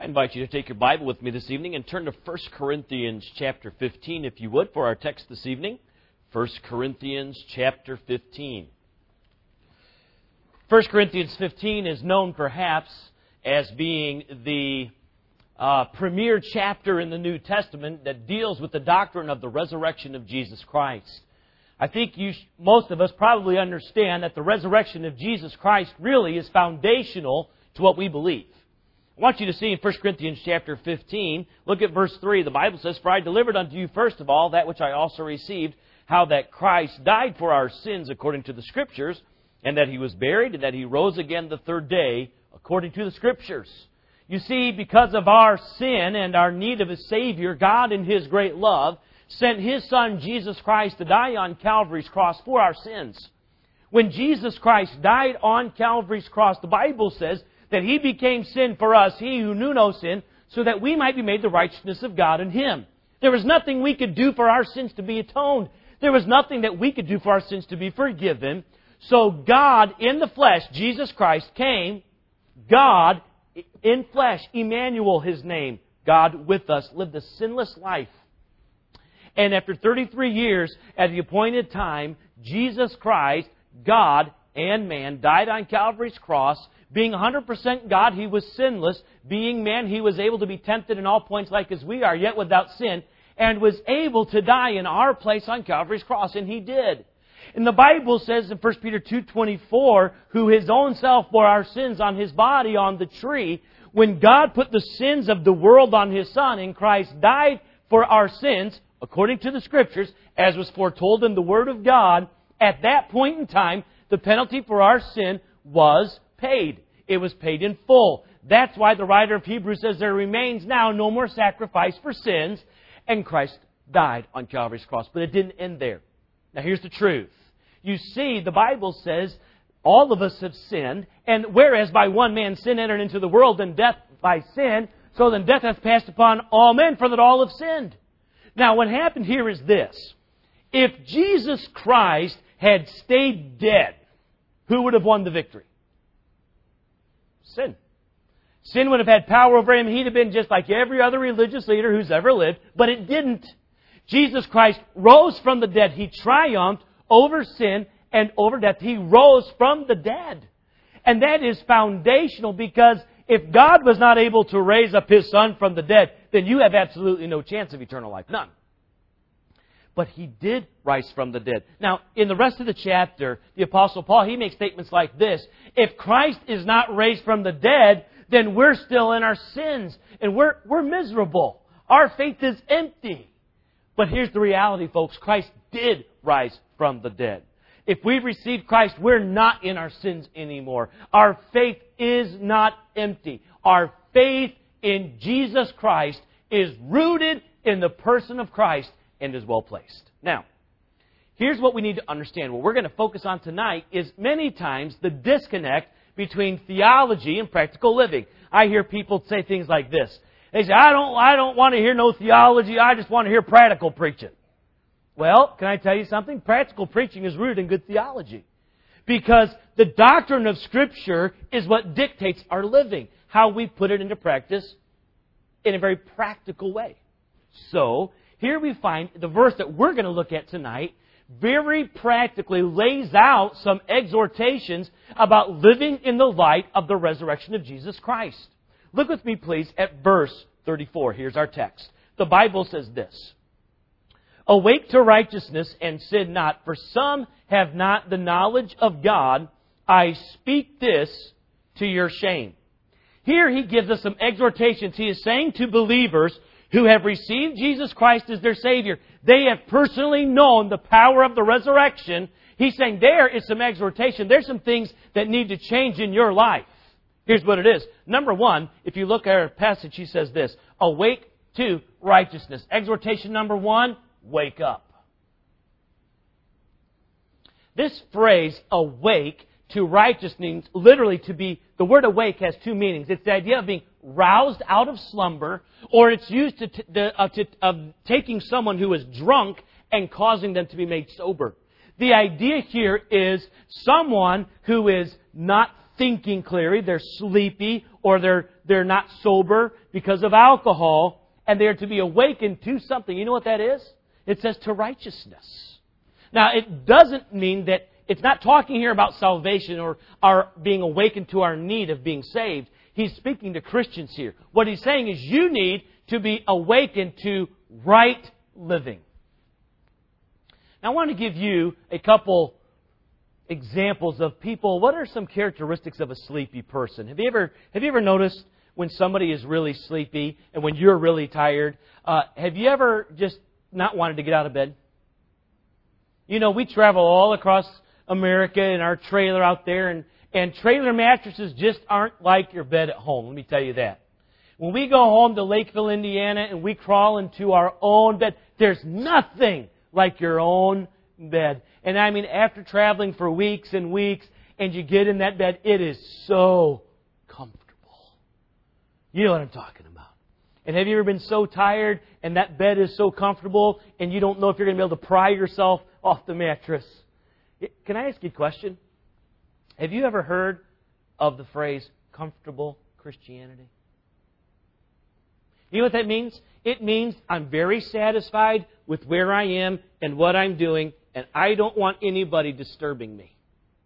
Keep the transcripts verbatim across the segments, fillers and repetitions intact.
I invite you to take your Bible with me this evening and turn to First Corinthians chapter fifteen, if you would, for our text this evening. First Corinthians chapter fifteen. First Corinthians fifteen is known perhaps as being the uh, premier chapter in the New Testament that deals with the doctrine of the resurrection of Jesus Christ. I think you, sh- most of us probably understand that the resurrection of Jesus Christ really is foundational to what we believe. I want you to see in First Corinthians chapter fifteen, look at verse three. The Bible says, "For I delivered unto you first of all that which I also received, how that Christ died for our sins according to the Scriptures, and that He was buried, and that He rose again the third day according to the Scriptures." You see, because of our sin and our need of a Savior, God in His great love sent His Son Jesus Christ to die on Calvary's cross for our sins. When Jesus Christ died on Calvary's cross, the Bible says that He became sin for us, He who knew no sin, so that we might be made the righteousness of God in Him. There was nothing we could do for our sins to be atoned. There was nothing that we could do for our sins to be forgiven. So God in the flesh, Jesus Christ, came, God in flesh, Emmanuel His name, God with us, lived a sinless life. And after thirty-three years, at the appointed time, Jesus Christ, God and man, died on Calvary's cross. Being one hundred percent God, He was sinless. Being man, He was able to be tempted in all points like as we are, yet without sin, and was able to die in our place on Calvary's cross, and He did. And the Bible says in First Peter two twenty-four, who His own self bore our sins on His body on the tree, when God put the sins of the world on His Son, and Christ died for our sins, according to the Scriptures, as was foretold in the Word of God, at that point in time, the penalty for our sin was paid. It was paid in full. That's why the writer of Hebrews says there remains now no more sacrifice for sins, and Christ died on Calvary's cross. But it didn't end there. Now here's the truth. You see, the Bible says all of us have sinned, and whereas by one man sin entered into the world, and death by sin, so then death hath passed upon all men, for that all have sinned. Now what happened here is this. If Jesus Christ had stayed dead, who would have won the victory? Sin. Sin would have had power over Him. He'd have been just like every other religious leader who's ever lived, but it didn't. Jesus Christ rose from the dead. He triumphed over sin and over death. He rose from the dead. And that is foundational, because if God was not able to raise up His Son from the dead, then you have absolutely no chance of eternal life. None. But He did rise from the dead. Now, in the rest of the chapter, the Apostle Paul, he makes statements like this. If Christ is not raised from the dead, then we're still in our sins. And we're, we're miserable. Our faith is empty. But here's the reality, folks. Christ did rise from the dead. If we've received Christ, we're not in our sins anymore. Our faith is not empty. Our faith in Jesus Christ is rooted in the person of Christ and is well placed. Now, here's what we need to understand. What we're going to focus on tonight is many times the disconnect between theology and practical living. I hear people say things like this. They say, I don't, I don't want to hear no theology. I just want to hear practical preaching. Well, can I tell you something? Practical preaching is rooted in good theology. Because the doctrine of Scripture is what dictates our living. How we put it into practice in a very practical way. So, here we find the verse that we're going to look at tonight very practically lays out some exhortations about living in the light of the resurrection of Jesus Christ. Look with me, please, at verse thirty-four. Here's our text. The Bible says this. Awake to righteousness and sin not, for some have not the knowledge of God. I speak this to your shame. Here he gives us some exhortations. He is saying to believers who have received Jesus Christ as their Savior, they have personally known the power of the resurrection. He's saying there is some exhortation. There's some things that need to change in your life. Here's what it is. Number one, if you look at our passage, he says this. Awake to righteousness. Exhortation number one, wake up. This phrase, awake to righteousness, means literally to be, the word awake has two meanings. It's the idea of being roused out of slumber, or it's used to, to, uh, to of taking someone who is drunk and causing them to be made sober. The idea here is someone who is not thinking clearly, they're sleepy, or they're, they're not sober because of alcohol, and they're to be awakened to something. You know what that is? It says to righteousness. Now, it doesn't mean that, it's not talking here about salvation or our being awakened to our need of being saved. He's speaking to Christians here. What he's saying is you need to be awakened to right living. Now, I want to give you a couple examples of people. What are some characteristics of a sleepy person? Have you ever have you ever noticed when somebody is really sleepy and when you're really tired? Uh, have you ever just not wanted to get out of bed? You know, we travel all across America in our trailer out there, and, and trailer mattresses just aren't like your bed at home. Let me tell you that. When we go home to Lakeville, Indiana, and we crawl into our own bed, there's nothing like your own bed. And I mean, after traveling for weeks and weeks, and you get in that bed, it is so comfortable. You know what I'm talking about. And have you ever been so tired, and that bed is so comfortable, and you don't know if you're going to be able to pry yourself off the mattress? Can I ask you a question? Have you ever heard of the phrase comfortable Christianity? You know what that means? It means I'm very satisfied with where I am and what I'm doing, and I don't want anybody disturbing me.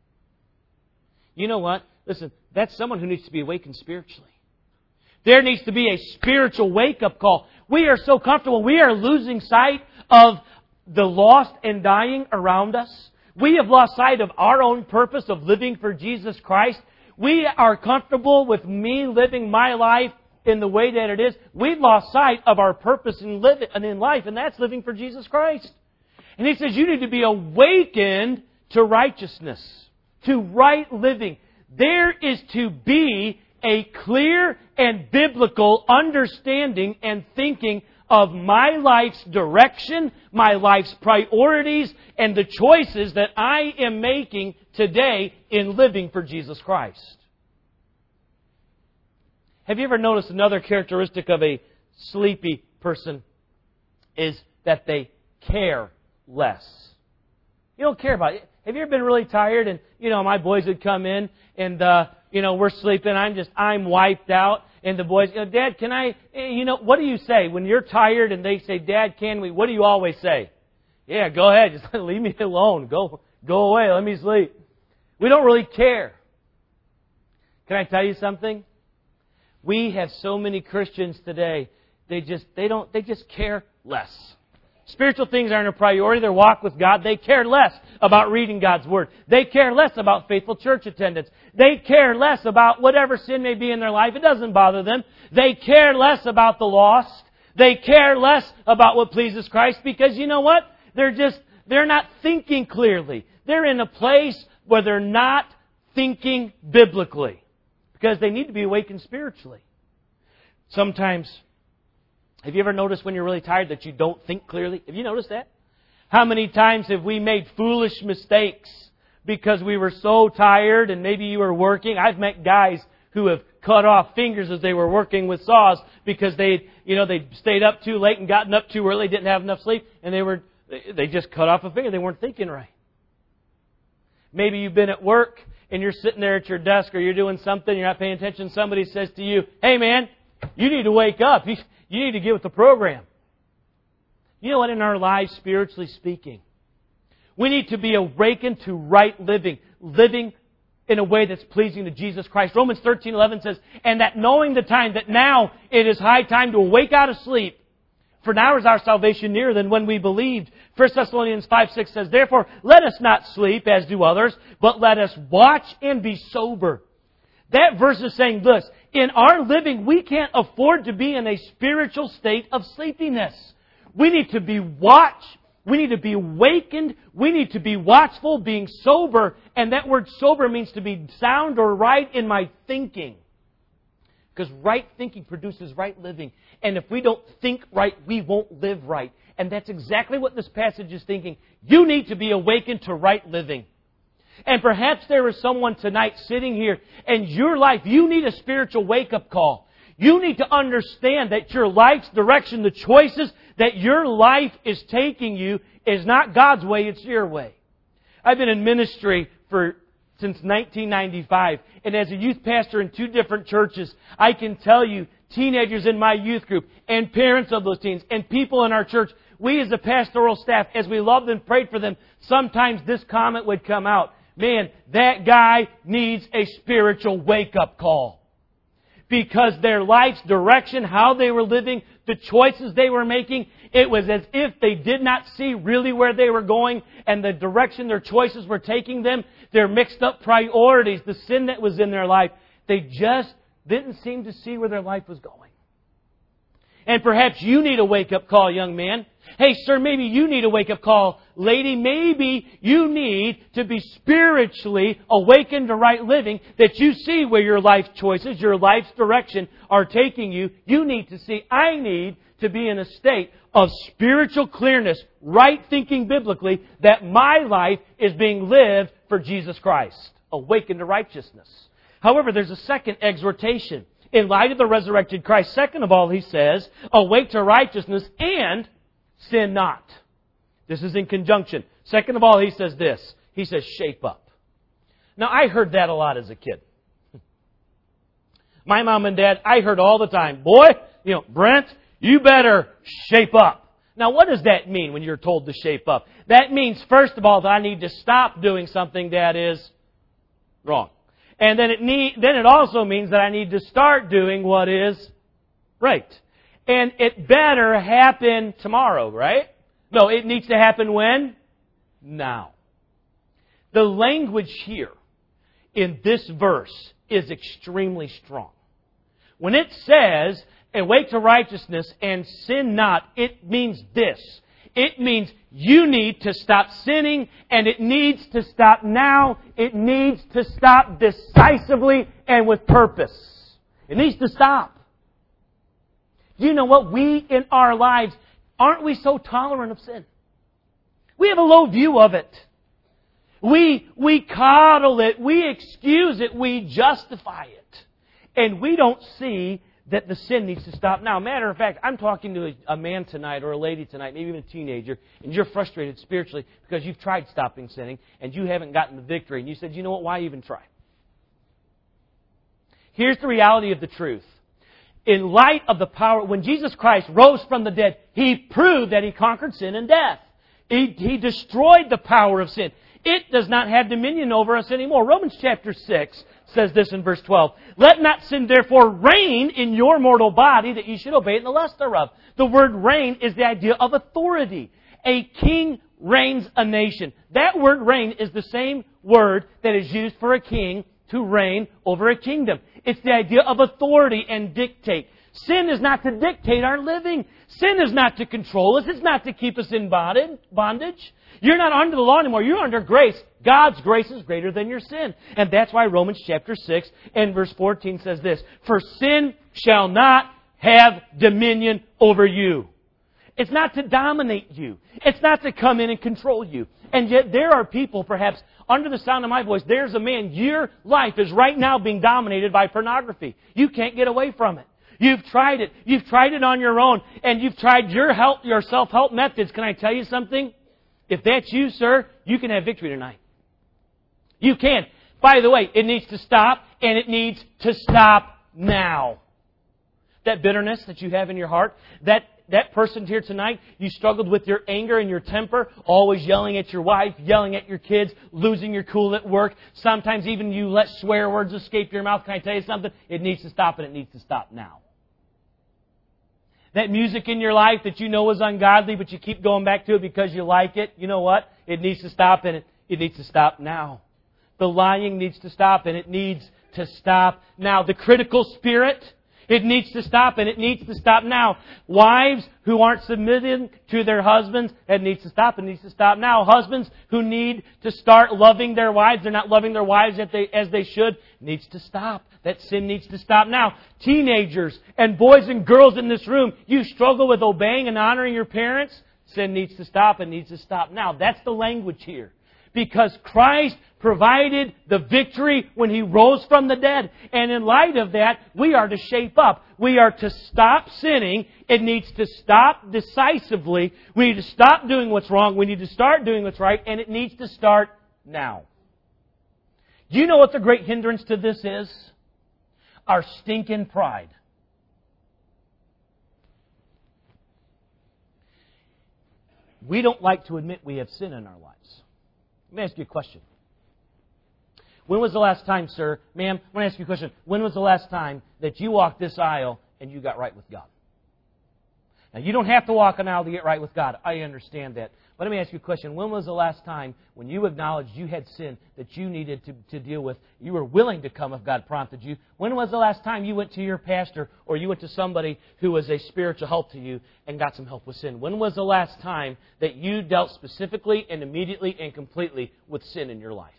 You know what? Listen, that's someone who needs to be awakened spiritually. There needs to be a spiritual wake-up call. We are so comfortable. We are losing sight of the lost and dying around us. We have lost sight of our own purpose of living for Jesus Christ. We are comfortable with me living my life in the way that it is. We've lost sight of our purpose in, living, in life, and that's living for Jesus Christ. And He says you need to be awakened to righteousness, to right living. There is to be a clear and biblical understanding and thinking of my life's direction, my life's priorities, and the choices that I am making today in living for Jesus Christ. Have you ever noticed another characteristic of a sleepy person is that they care less? You don't care about it. Have you ever been really tired and, you know, my boys would come in and, uh, you know, we're sleeping. I'm just, I'm wiped out. And the boys, you know, Dad, can I, you know, what do you say? When you're tired and they say, Dad, can we? What do you always say? Yeah, go ahead. Just leave me alone. Go, go away. Let me sleep. We don't really care. Can I tell you something? We have so many Christians today, they just, they don't, they just care less. Spiritual things aren't a priority. Their walk with God. They care less about reading God's Word. They care less about faithful church attendance. They care less about whatever sin may be in their life. It doesn't bother them. They care less about the lost. They care less about what pleases Christ because you know what? They're just, they're not thinking clearly. They're in a place where they're not thinking biblically because they need to be awakened spiritually. Sometimes, have you ever noticed when you're really tired that you don't think clearly? Have you noticed that? How many times have we made foolish mistakes because we were so tired and maybe you were working? I've met guys who have cut off fingers as they were working with saws because they, you know, they stayed up too late and gotten up too early, didn't have enough sleep, and they were, they just cut off a finger. They weren't thinking right. Maybe you've been at work and you're sitting there at your desk or you're doing something, you're not paying attention. Somebody says to you, hey man, you need to wake up. You, you need to get with the program. You know what? In our lives, spiritually speaking, we need to be awakened to right living. Living in a way that's pleasing to Jesus Christ. Romans thirteen eleven says, and that knowing the time, that now it is high time to awake out of sleep. For now is our salvation nearer than when we believed. First Thessalonians five six says, therefore, let us not sleep as do others, but let us watch and be sober. That verse is saying this, in our living, we can't afford to be in a spiritual state of sleepiness. We need to be watched. We need to be awakened. We need to be watchful, being sober. And that word sober means to be sound or right in my thinking. Because right thinking produces right living. And if we don't think right, we won't live right. And that's exactly what this passage is thinking. You need to be awakened to right living. And perhaps there is someone tonight sitting here and your life, you need a spiritual wake-up call. You need to understand that your life's direction, the choices that your life is taking you is not God's way, it's your way. I've been in ministry for since nineteen ninety-five. And as a youth pastor in two different churches, I can tell you, teenagers in my youth group and parents of those teens and people in our church, we as a pastoral staff, as we loved and prayed for them, sometimes this comment would come out. Man, that guy needs a spiritual wake-up call. Because their life's direction, how they were living, the choices they were making, it was as if they did not see really where they were going and the direction their choices were taking them, their mixed up priorities, the sin that was in their life. They just didn't seem to see where their life was going. And perhaps you need a wake-up call, young man. Hey, sir, maybe you need a wake-up call. Lady, maybe you need to be spiritually awakened to right living, that you see where your life choices, your life's direction are taking you. You need to see, I need to be in a state of spiritual clearness, right thinking biblically, that my life is being lived for Jesus Christ. Awakened to righteousness. However, there's a second exhortation. In light of the resurrected Christ, second of all, he says, awake to righteousness and sin not. This is in conjunction. Second of all, he says this. He says, shape up. Now, I heard that a lot as a kid. My mom and dad, I heard all the time, boy, you know, Brent, you better shape up. Now, what does that mean when you're told to shape up? That means, first of all, that I need to stop doing something that is wrong. And then it need, then it also means that I need to start doing what is right. And it better happen tomorrow, right? No, it needs to happen when? Now. The language here in this verse is extremely strong. When it says, awake to righteousness and sin not, it means this. It means you need to stop sinning, and it needs to stop now. It needs to stop decisively and with purpose. It needs to stop. Do you know what? We in our lives, aren't we so tolerant of sin? We have a low view of it. We, we coddle it. We excuse it. We justify it. And we don't see that the sin needs to stop now. Matter of fact, I'm talking to a, a man tonight or a lady tonight, maybe even a teenager, and you're frustrated spiritually because you've tried stopping sinning and you haven't gotten the victory. And you said, you know what, why even try? Here's the reality of the truth. In light of the power, when Jesus Christ rose from the dead, He proved that He conquered sin and death. He, he destroyed the power of sin. It does not have dominion over us anymore. Romans chapter six says this in verse twelve. Let not sin therefore reign in your mortal body, that ye should obey it in the lust thereof. The word reign is the idea of authority. A king reigns a nation. That word reign is the same word that is used for a king to reign over a kingdom. It's the idea of authority and dictate. Sin is not to dictate our living. Sin is not to control us. It's not to keep us in bondage. You're not under the law anymore. You're under grace. God's grace is greater than your sin. And that's why Romans chapter six and verse fourteen says this. For sin shall not have dominion over you. It's not to dominate you. It's not to come in and control you. And yet there are people, perhaps under the sound of my voice, there's a man, your life is right now being dominated by pornography. You can't get away from it. You've tried it. You've tried it on your own. And you've tried your help, your self-help methods. Can I tell you something? If that's you, sir, you can have victory tonight. You can. By the way, it needs to stop, and it needs to stop now. That bitterness that you have in your heart, that that person here tonight, you struggled with your anger and your temper, always yelling at your wife, yelling at your kids, losing your cool at work. Sometimes even you let swear words escape your mouth. Can I tell you something? It needs to stop, and it needs to stop now. That music in your life that you know is ungodly, but you keep going back to it because you like it, you know what? It needs to stop, and it, it needs to stop now. The lying needs to stop, and it needs to stop now. The critical spirit, it needs to stop, and it needs to stop now. Wives who aren't submitting to their husbands, it needs to stop, and it needs to stop now. Husbands who need to start loving their wives, they're not loving their wives as they, as they should, needs to stop. That sin needs to stop now. Teenagers and boys and girls in this room, you struggle with obeying and honoring your parents, sin needs to stop, and needs to stop now. That's the language here. Because Christ provided the victory when He rose from the dead. And in light of that, we are to shape up. We are to stop sinning. It needs to stop decisively. We need to stop doing what's wrong. We need to start doing what's right. And it needs to start now. Do you know what the great hindrance to this is? Our stinking pride. We don't like to admit we have sin in our lives. Let me ask you a question. When was the last time, sir, ma'am, I want to ask you a question. When was the last time that you walked this aisle and you got right with God? Now, you don't have to walk an aisle to get right with God. I understand that. But let me ask you a question. When was the last time when you acknowledged you had sin that you needed to, to deal with, you were willing to come if God prompted you? When was the last time you went to your pastor or you went to somebody who was a spiritual help to you and got some help with sin? When was the last time that you dealt specifically and immediately and completely with sin in your life?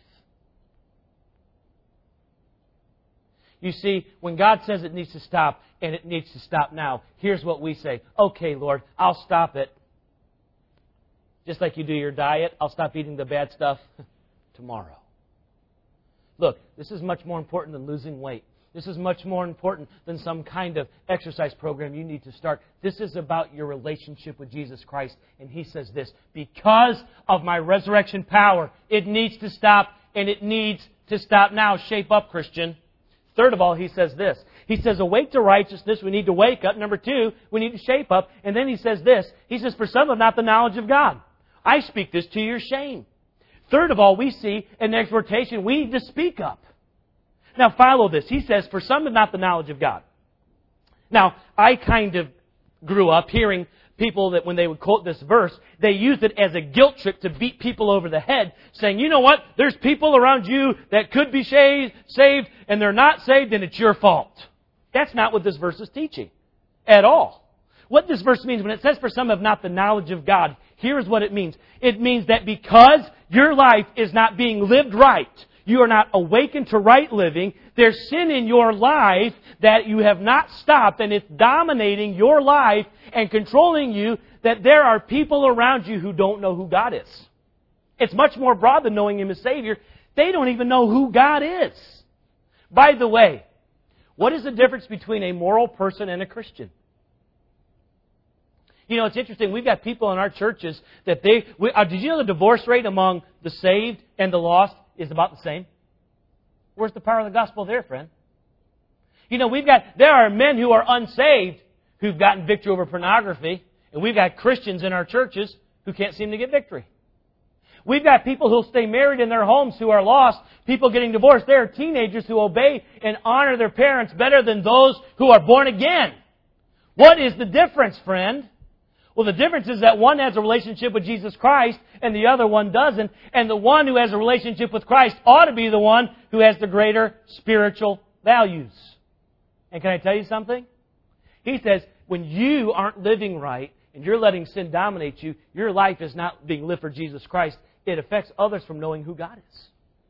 You see, when God says it needs to stop, and it needs to stop now, here's what we say. Okay, Lord, I'll stop it. Just like you do your diet, I'll stop eating the bad stuff tomorrow. Look, this is much more important than losing weight. This is much more important than some kind of exercise program you need to start. This is about your relationship with Jesus Christ. And He says this, because of my resurrection power, it needs to stop, and it needs to stop now. Shape up, Christian. Third of all, He says this. He says, awake to righteousness, we need to wake up. Number two, we need to shape up. And then He says this. He says, for some have not the knowledge of God. I speak this to your shame. Third of all, we see an exhortation. We need to speak up. Now follow this. He says, for some have not the knowledge of God. Now, I kind of grew up hearing people that when they would quote this verse, they used it as a guilt trip to beat people over the head, saying, you know what? There's people around you that could be saved, and they're not saved, and it's your fault. That's not what this verse is teaching at all. What this verse means, when it says, for some have not the knowledge of God, here's what it means. It means that because your life is not being lived right, you are not awakened to right living, there's sin in your life that you have not stopped, and it's dominating your life and controlling you, that there are people around you who don't know who God is. It's much more broad than knowing Him as Savior. They don't even know who God is. By the way, what is the difference between a moral person and a Christian? You know, it's interesting. We've got people in our churches that they... We, uh, did you know the divorce rate among the saved and the lost is about the same? Where's the power of the gospel there, friend? You know, we've got... There are men who are unsaved who've gotten victory over pornography, and we've got Christians in our churches who can't seem to get victory. We've got people who'll stay married in their homes who are lost, people getting divorced. There are teenagers who obey and honor their parents better than those who are born again. What is the difference, friend? Well, the difference is that one has a relationship with Jesus Christ and the other one doesn't. And the one who has a relationship with Christ ought to be the one who has the greater spiritual values. And can I tell you something? He says, when you aren't living right and you're letting sin dominate you, your life is not being lived for Jesus Christ. It affects others from knowing who God is.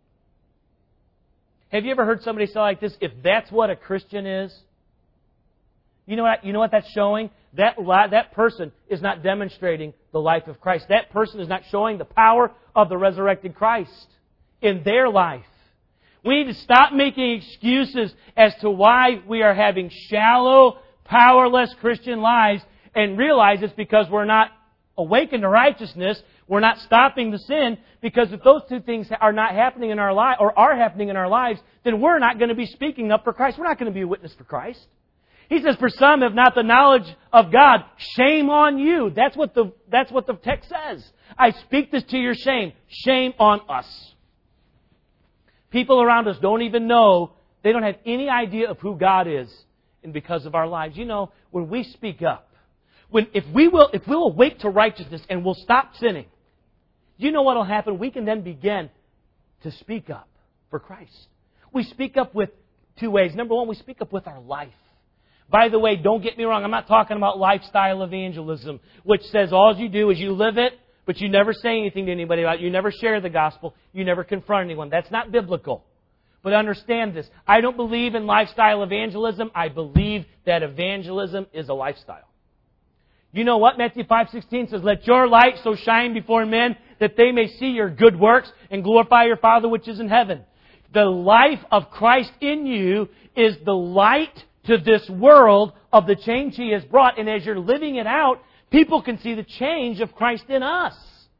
Have you ever heard somebody say like this, if that's what a Christian is, you know what, you know what that's showing? That, that person is not demonstrating the life of Christ. That person is not showing the power of the resurrected Christ in their life. We need to stop making excuses as to why we are having shallow, powerless Christian lives and realize it's because we're not awakened to righteousness. We're not stopping the sin, because if those two things are not happening in our life or are happening in our lives, then we're not going to be speaking up for Christ. We're not going to be a witness for Christ. He says, for some have not the knowledge of God. Shame on you. That's what the, that's what the text says. I speak this to your shame. Shame on us. People around us don't even know, they don't have any idea of who God is, and because of our lives. You know, when we speak up, when if we will if we'll awake to righteousness and we'll stop sinning, you know what will happen? We can then begin to speak up for Christ. We speak up with two ways. Number one, we speak up with our life. By the way, don't get me wrong, I'm not talking about lifestyle evangelism, which says all you do is you live it, but you never say anything to anybody about it. You never share the gospel. You never confront anyone. That's not biblical. But understand this. I don't believe in lifestyle evangelism. I believe that evangelism is a lifestyle. You know what? Matthew five sixteen says, let your light so shine before men that they may see your good works and glorify your Father which is in heaven. The life of Christ in you is the light to this world of the change He has brought. And as you're living it out, people can see the change of Christ in us.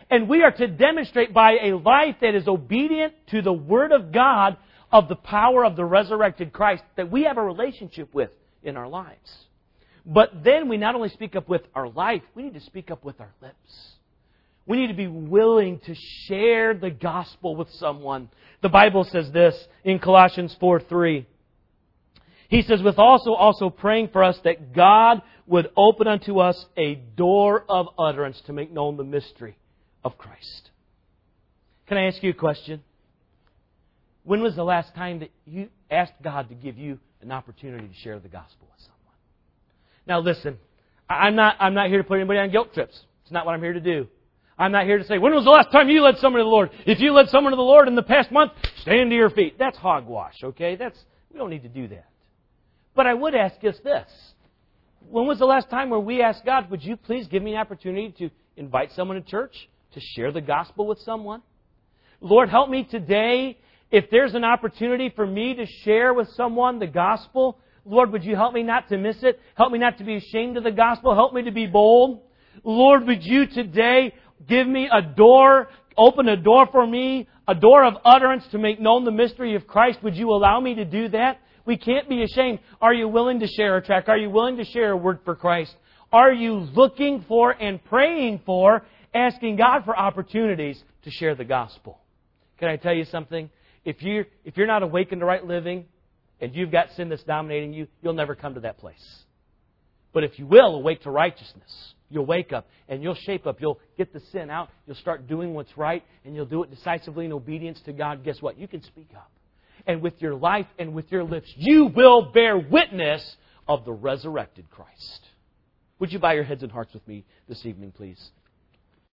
And we are to demonstrate by a life that is obedient to the Word of God of the power of the resurrected Christ that we have a relationship with in our lives. But then we not only speak up with our life, we need to speak up with our lips. We need to be willing to share the gospel with someone. The Bible says this in Colossians four three. He says, with also also praying for us that God would open unto us a door of utterance to make known the mystery of Christ. Can I ask you a question? When was the last time that you asked God to give you an opportunity to share the gospel with someone? Now listen, I'm not, I'm not here to put anybody on guilt trips. It's not what I'm here to do. I'm not here to say, when was the last time you led someone to the Lord? If you led someone to the Lord in the past month, stand to your feet. That's hogwash, okay? That's, we don't need to do that. But I would ask us this. When was the last time where we asked God, would you please give me an opportunity to invite someone to church, to share the gospel with someone? Lord, help me today. If there's an opportunity for me to share with someone the gospel, Lord, would you help me not to miss it? Help me not to be ashamed of the gospel. Help me to be bold. Lord, would you today give me a door, open a door for me, a door of utterance to make known the mystery of Christ. Would you allow me to do that? We can't be ashamed. Are you willing to share a tract? Are you willing to share a word for Christ? Are you looking for and praying for, asking God for opportunities to share the gospel? Can I tell you something? If you're, if you're not awakened to right living and you've got sin that's dominating you, you'll never come to that place. But if you will awake to righteousness, you'll wake up and you'll shape up. You'll get the sin out. You'll start doing what's right and you'll do it decisively in obedience to God. Guess what? You can speak up. And with your life and with your lips, you will bear witness of the resurrected Christ. Would you bow your heads and hearts with me this evening, please?